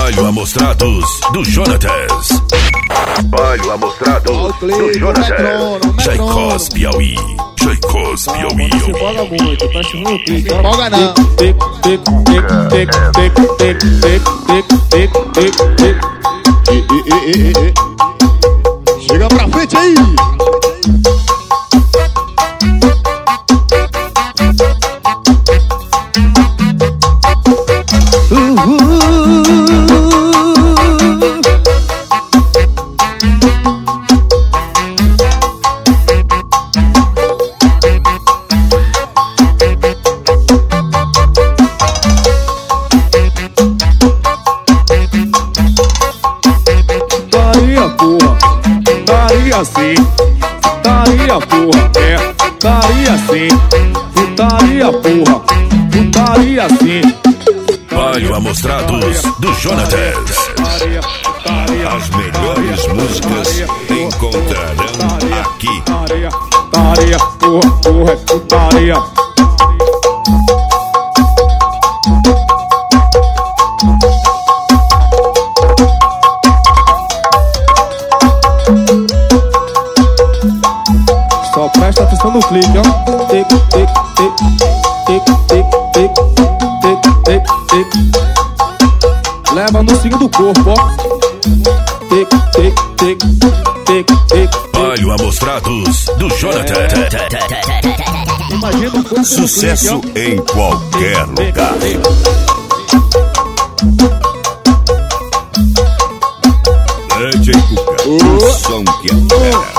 Baile Amostrados do Jonatas. Baile Amostrados do Jonatas. Jaicós, Piauí. Jaicós, Piauí. Não se empolga muito, tá ensinando o clique. Não empolga não. Chega pra frente aí. Daria sim, putaria porra, daria sim, putaria porra, putaria sim. Baile Amostrados do Jonatas. As melhores músicas encontrarão aqui. Putaria porra, putaria. Só presta atenção no clique, ó. Tic, tic, tic, tic, tic, tic, tic, tic, tic. Leva no signo do corpo, ó. Tic, tic, tic, tic, tic. Baile Amostrados do Jonatas. Imagina o corpo. Sucesso clique, em qualquer lugar. DJ Cuca, o som que é fera.